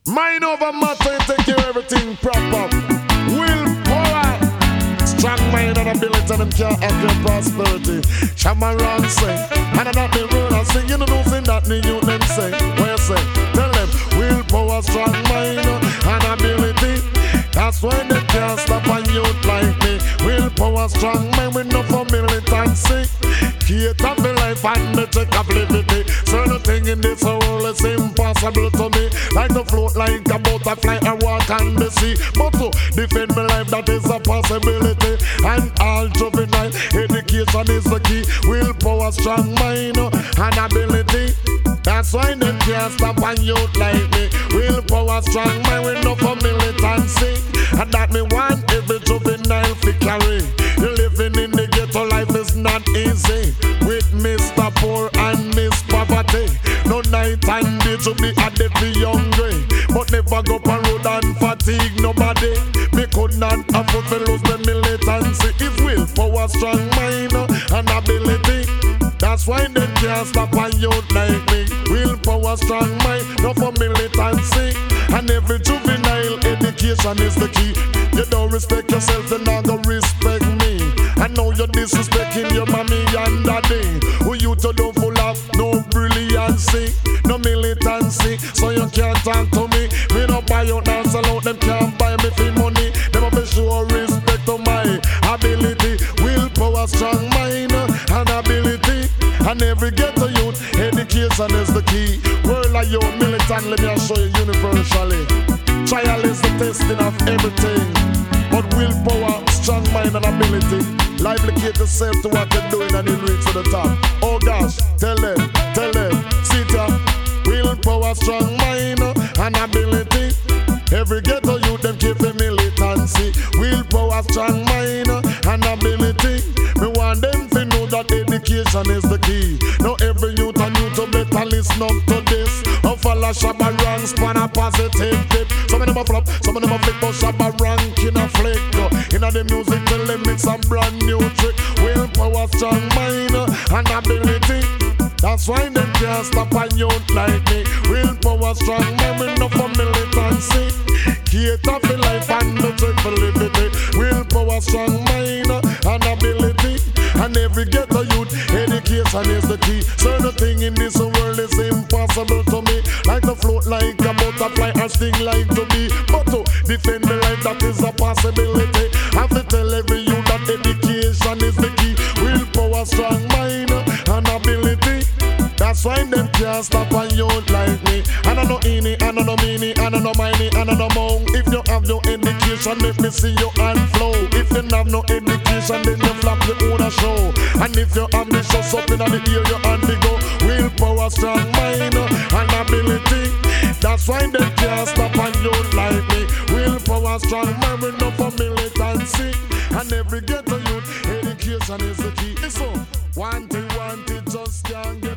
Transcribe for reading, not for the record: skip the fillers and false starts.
Mind over matter and take care of everything proper. Willpower, strong mind and ability, them can't have your prosperity. Shamaran say, and I'm not the rule I sing. You know thing that the youth them say. What you say? Tell them, willpower, strong mind and ability. That's when they can't stop a youth like me. Willpower, strong mind with no for militancy. Create of the life and the check of liberty. Certain thing in this world is impossible to me. Like to float like a butterfly or walk on the sea. But to defend my life, that is a possibility. And all juvenile education is the key. Willpower, strong mind and ability. That's why they can't stop a youth like me. Willpower, strong mind with no for militancy. And that me want every juvenile to carry. You're living in the ghetto, life is not easy. With Mr. Poor and Miss Poverty. No night and day to be a devil hungry. But never go on road and fatigue nobody. Me could not afford to lose the militancy. If willpower, strong mind and ability. That's why they can't stop a youth like me. Willpower, strong mind, no for militancy. And every juvenile education is the key. You don't respect yourself, then not gonna respect me. I know you're disrespecting your mommy and daddy. Who you to do full of no brilliancy, no militancy, so you can't talk to me. Me no buy out and sell out, them can't buy me for money. Them have to show respect to my ability. Willpower, strong mind and ability. And every ghetto youth, education is the key. World of youth, militant, let me show you universally. Trial is the testing of everything. But willpower, strong mind and ability. Lively yourself to what you're doing and you'll reach to the top. Oh gosh, tell them, see ya. Willpower, strong mind and ability. Every ghetto youth, them keep the militancy. Willpower, strong mind and ability. Me want them to know that education is the key. Now every youth and youth to better listen up to this. Oh, follow Shabba Rank, span a positive tip. Some of them a flop, some of them a flick, but Shabba Rank in a flick. In the music, tell them it's a brand new trick. Willpower, strong mind and ability. That's why them can't stop a youth like me. Willpower, strong mind with no for militancy. Create for life and the trick for liberty. Willpower, strong mind and ability. And every ghetto youth, education is the key. Certain thing in this world is impossible to me. Like to float like a butterfly or sting like to be. But to defend my life, that is a possibility. Have to tell every youth that education is the key. Willpower, strong mind and ability. That's why them can't stop a youth like me. And I know any, and I know meany, and I know miney, and I know mong. If you have no education, let me see your hand flow. If you have no education, then you flap your own a show. And if you're ambitious up in the ear, your hand they go. Willpower, strong mind and ability. That's why them can't stop a youth like me. Willpower, strong mind with no for militancy. And every ghetto youth, education is the key. So, want it, just can't get